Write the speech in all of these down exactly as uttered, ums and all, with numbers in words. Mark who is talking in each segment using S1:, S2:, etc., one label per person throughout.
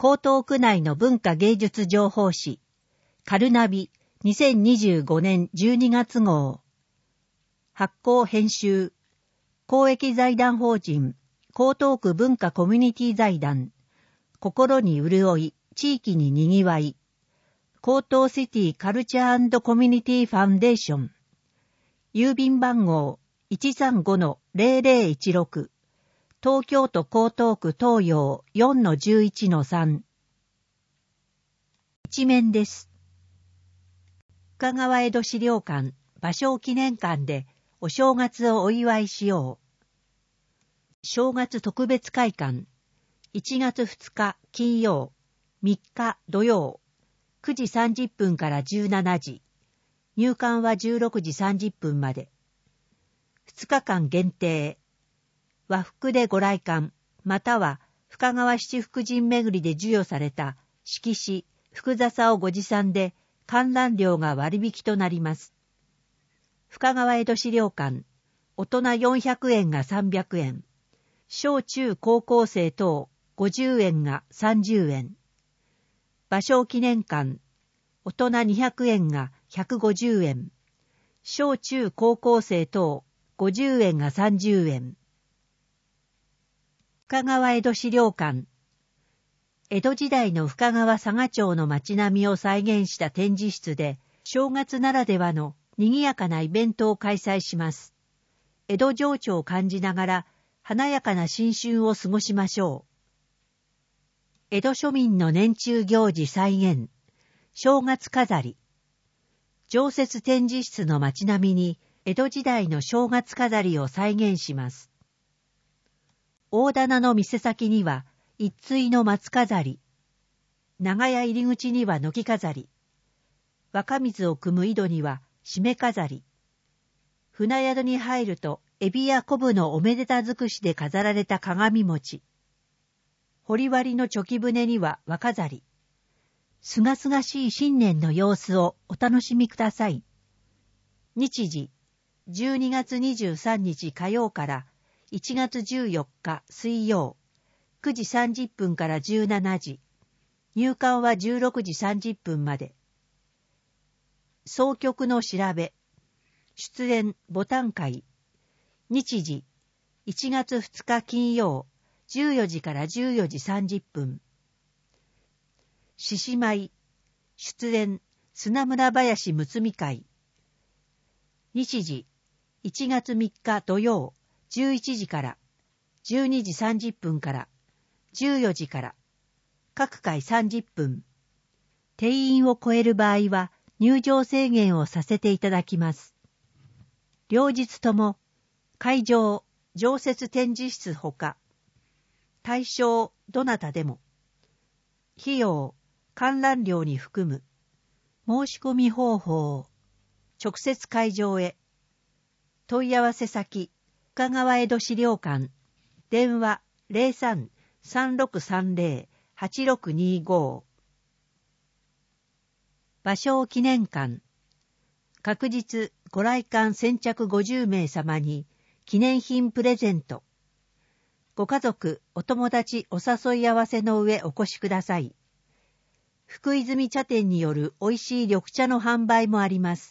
S1: 江東区内の文化芸術情報誌、カルナビにせんにじゅうごねんじゅうにがつ号。発行編集、公益財団法人、江東区文化コミュニティ財団、心に潤い、地域ににぎわい、江東シティカルチャー&コミュニティファンデーション、郵便番号 いちさんごのゼロゼロいちろく、東京都江東区東洋 よんのじゅういちのさん。一面です。深川江戸資料館、芭蕉記念館でお正月をお祝いしよう。正月特別会館、いちがつふつか金曜、みっか土曜、くじさんじゅっぷんからじゅうしちじ、入館はじゅうろくじさんじゅっぷんまで。ふつかかん限定。和服でご来館、または深川七福神巡りで授与された色紙、福笹をご持参で観覧料が割引となります。深川江戸資料館、大人よんひゃくえんがさんびゃくえん、小中高校生等ごじゅうえんがさんじゅうえん、芭蕉記念館、大人にひゃくえんがひゃくごじゅうえん、小中高校生等ごじゅうえんがさんじゅうえん。深川江戸資料館、江戸時代の深川佐賀町の町並みを再現した展示室で、正月ならではの賑やかなイベントを開催します。江戸情緒を感じながら、華やかな新春を過ごしましょう。江戸庶民の年中行事再現、正月飾り。常設展示室の町並みに、江戸時代の正月飾りを再現します。大棚の店先には一対の松飾り、長屋入り口には軒飾り、若水を汲む井戸には締め飾り、船宿に入るとエビや昆布のおめでた尽くしで飾られた鏡餅、堀割のチョキ舟には和飾り、すがすがしい新年の様子をお楽しみください。日時、じゅうにがつにじゅうさんにち火曜からいちがつじゅうよっか水曜、くじさんじゅっぷんからじゅうしちじ、入館はじゅうろくじさんじゅっぷんまで。総局の調べ、出演ボタン会、日時、いちがつふつか金曜、じゅうよじからじゅうよじさんじゅっぷん。獅子舞、出演砂村林むつみ会、日時、いちがつみっか土曜、じゅういちじからじゅうにじさんじゅっぷんからじゅうよじから、各回さんじゅっぷん。定員を超える場合は入場制限をさせていただきます。両日とも会場常設展示室ほか、対象どなたでも、費用観覧料に含む、申し込み方法、直接会場へ、問い合わせ先、深川江戸資料館、電話 ゼロさん さんろくさんゼロ はちろくにご。芭蕉記念館、確実ご来館先着ごじゅうめい様に記念品プレゼント。ご家族、お友達お誘い合わせの上お越しください。福泉茶店による美味しい緑茶の販売もあります。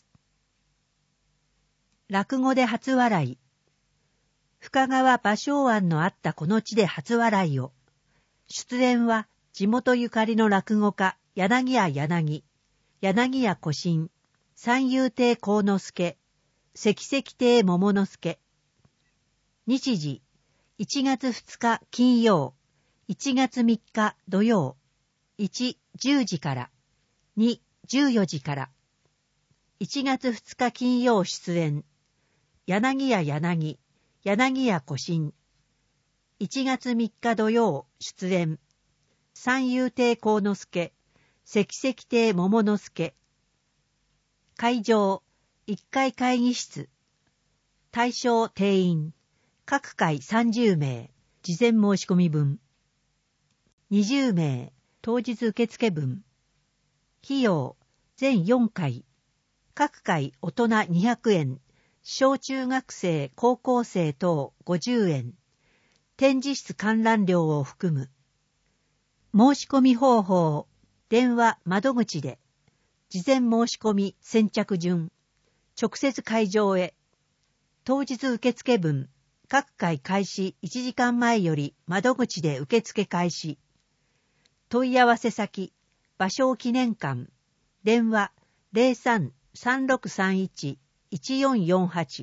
S1: 落語で初笑い。深川芭蕉庵のあったこの地で初笑いを。出演は地元ゆかりの落語家柳家柳、柳家小新、三遊亭幸之助、関石亭桃之助。日時、いちがつふつか金曜、いちがつみっか土曜、いち、じゅうじから、に、じゅうよじから。いちがつふつか金曜出演、柳家柳、柳家小新。いちがつみっか土曜出演、三遊亭幸之助、関石亭桃之助。会場、いっかい会議室。対象定員、各回さんじゅうめい、事前申し込み分。にじゅうめい、当日受付分。費用、全よんかい。各回大人にひゃくえん。小中学生、高校生等ごじゅうえん。展示室観覧料を含む。 申し込み方法、電話窓口で、事前申し込み先着順、直接会場へ、当日受付分、各回開始いちじかんまえより窓口で受付開始。問い合わせ先、芭蕉記念館、電話 ゼロさん さんろくさんいち いちよんよんはち。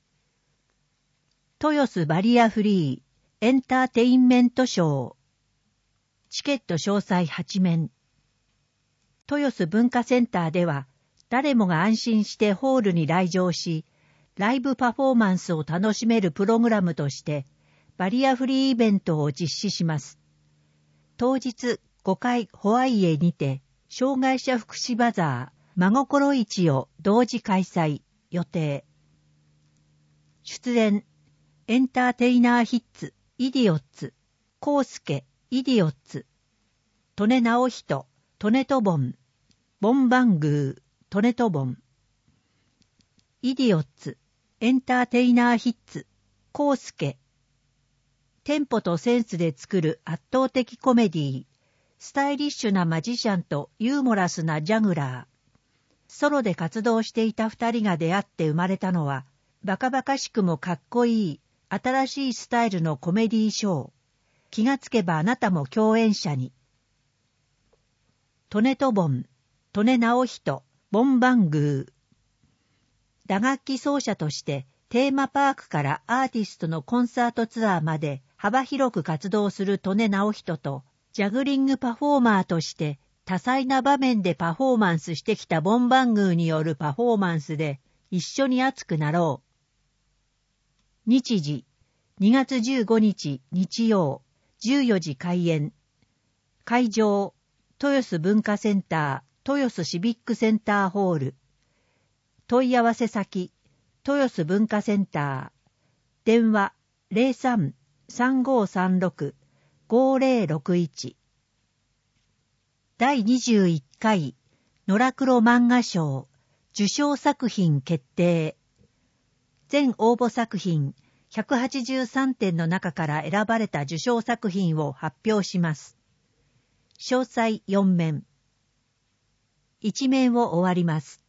S1: 豊洲バリアフリーエンターテインメントショー。チケット詳細はち面。豊洲文化センターでは、誰もが安心してホールに来場し、ライブパフォーマンスを楽しめるプログラムとして、バリアフリーイベントを実施します。当日ごかいホワイエにて、障害者福祉バザー、真心市を同時開催予定。出演、エンターテイナーヒッツ、イディオッツ、コウスケ、イディオッツ、トネナオヒト、トネトボン、ボンバングー、トネトボン、イディオッツ、エンターテイナーヒッツ、コウスケ。テンポとセンスで作る圧倒的コメディー、スタイリッシュなマジシャンとユーモラスなジャグラー。ソロで活動していた二人が出会って生まれたのは、バカバカしくもかっこいい、新しいスタイルのコメディーショー。気がつけばあなたも共演者に。トネトボン、トネナオヒト、ボンバングー。打楽器奏者としてテーマパークからアーティストのコンサートツアーまで幅広く活動するトネナオヒトと、ジャグリングパフォーマーとして多彩な場面でパフォーマンスしてきたボンバングーによるパフォーマンスで一緒に熱くなろう。日時、にがつじゅうごにち日曜、じゅうよじ開演。会場、豊洲文化センター、豊洲シビックセンターホール。問い合わせ先、豊洲文化センター。電話 ゼロさん さんごさんろく ごゼロろくいち。だいにじゅういっかい野良黒漫画賞受賞作品決定。全応募作品ひゃくはちじゅうさんてんの中から選ばれた受賞作品を発表します。詳細よん面。いち面を終わります。